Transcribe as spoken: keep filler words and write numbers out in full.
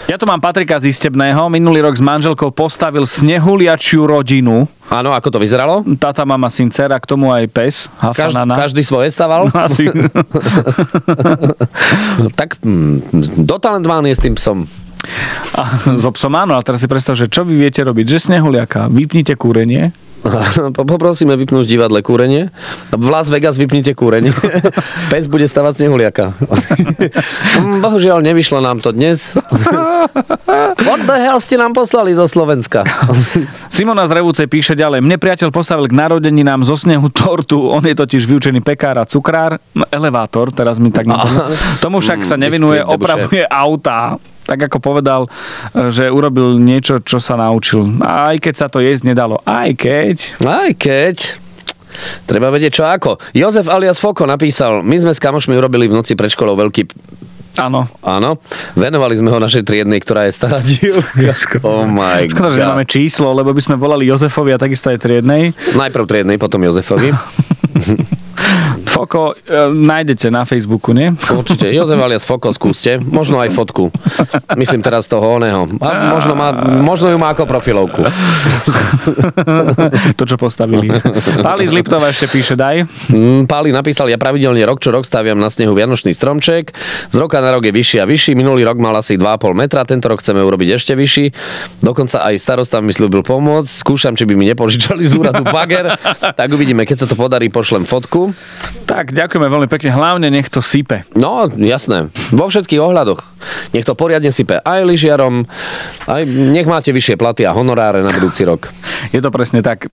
Ja tu mám Patrika z Istebného. Minulý rok s manželkou postavil snehuliačiu rodinu. Áno, ako to vyzeralo? Tata, mama, syn, dcera, k tomu aj pes. Každý, každý svoje staval? No, asi. Tak do Talentmány je s tým psom. A so psom áno, ale teraz si predstav, že čo vy viete robiť? Že snehuliaka, vypnite kúrenie. Poprosíme vypnúť divadle kúrenie. V Las Vegas vypnite kúrenie. Pes bude stavať snehuliaka. Bohužiaľ, nevyšlo nám to dnes. What the hell ste nám poslali zo Slovenska? Simona z Revúcej píše ďalej. Mne priateľ postavil k narodeninám zo snehu tortu. On je totiž vyučený pekár a cukrár. Elevátor, teraz mi tak nepomôže. Tomu však sa nevinuje, opravuje autá. Tak ako povedal, že urobil niečo, čo sa naučil. Aj keď sa to jesť nedalo. Aj keď. Aj keď. Treba vedieť čo ako. Jozef alias Foko napísal, my sme s kamošmi urobili v noci pred školou veľký... Áno. Áno. Venovali sme ho našej triednej, ktorá je stará dievka. Oh my Škoda, God. že nemáme číslo, lebo by sme volali Jozefovi a takisto aj triednej. Najprv triednej, potom Jozefovi. Foko e, nájdete na Facebooku, nie? Určite. Jozef alias Foko, skúste. Možno aj fotku. Myslím teraz toho oného. A možno, má, možno ju má ako profilovku. To, čo postavili. Páli z Liptova ešte píše, daj. Páli napísal, ja pravidelne rok čo rok staviam na snehu vianočný stromček. Z roka na rok je vyšší a vyšší. Minulý rok mal asi dva a pol metra. Tento rok chceme urobiť ešte vyšší. Dokonca aj starosta mi slúbil pomôcť. Skúšam, či by mi nepožičali z úradu bager. Tak uvidíme, keď sa to podarí, pošlem fotku. Tak, ďakujeme veľmi pekne. Hlavne nech to sype. No, jasné. Vo všetkých ohľadoch. Nech to poriadne sype aj lyžiarom, aj nech máte vyššie platy a honoráre na budúci rok. Je to presne tak.